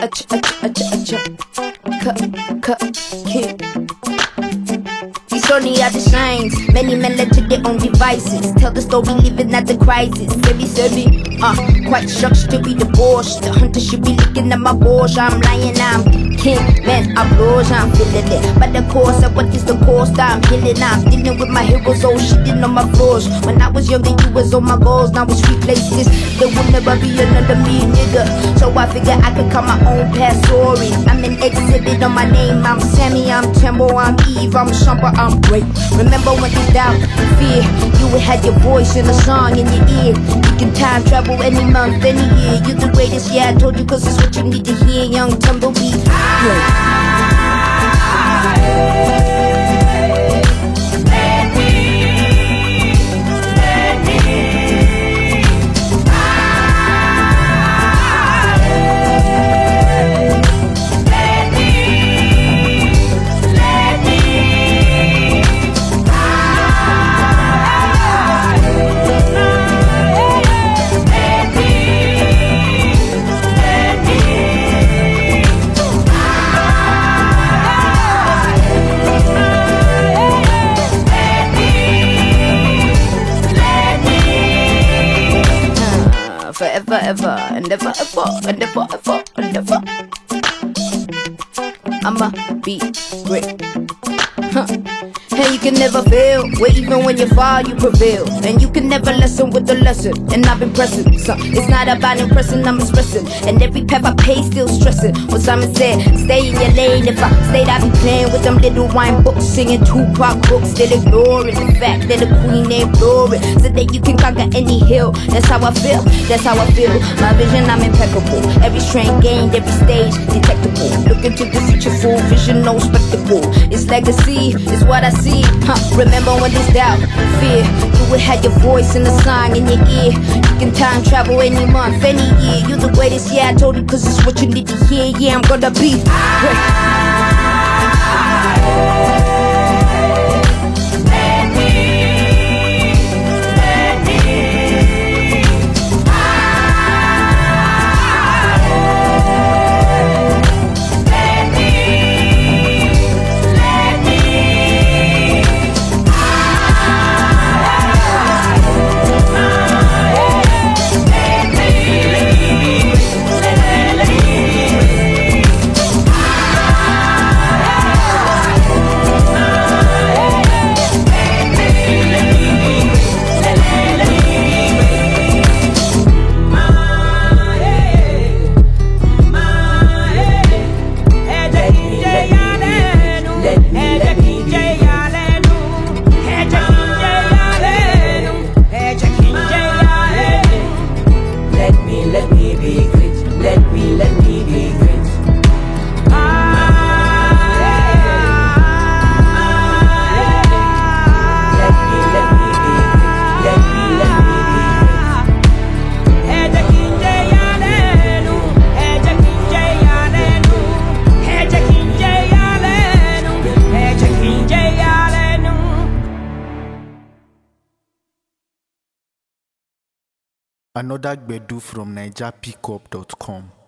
kid. These only are the signs. Many men led to their own devices. Tell the story living at the crisis. Quite shocked to be divorced. The hunter should be looking at my bush. I'm lying, I'm king, man, I'm rose, I'm feeling it. But the course of what is the cost? I'm healing, I'm dealing with my heroes, all shitting on my floors. When I was younger, you was on my goals. Now it's replaces. There will never be another me, nigga. So I figure I could cut my own past story. I'm an exhibit on my name. I'm Sammy, I'm Tembo, I'm Eve, I'm Shumper, I'm great. Remember when you doubt and fear, you would have your voice in a song in your ear. You can time travel any month, any year. You're the greatest, yeah, I told you, cause it's what you need to hear. Young Tumbleweed. Forever, ever, and never, ever, and never, ever, and never. I'ma be great. And you can never fail, where even when you fall, you prevail. And you can never lessen with the lesson. And I've been pressing, so it's not about impressing, I'm expressing. And every path I pay, still stressing. What Simon said, stay in your lane. If I stayed, I'd be playing with them little wine books, singing Tupac books, still ignoring the fact that the queen ain't glory. So that you can conquer any hill. That's how I feel, that's how I feel. My vision, I'm impeccable. Every strength gained, every stage detectable. Look into the future, full vision, no spectacle. It's legacy, it's what I see. Remember when there's doubt, fear, you would have your voice in the song in your ear. You can time travel any month, any year. You're the greatest, yeah, I told you, cause it's what you need to hear. Yeah, I'm gonna be great. Another Gbedu from NigerPickup.com.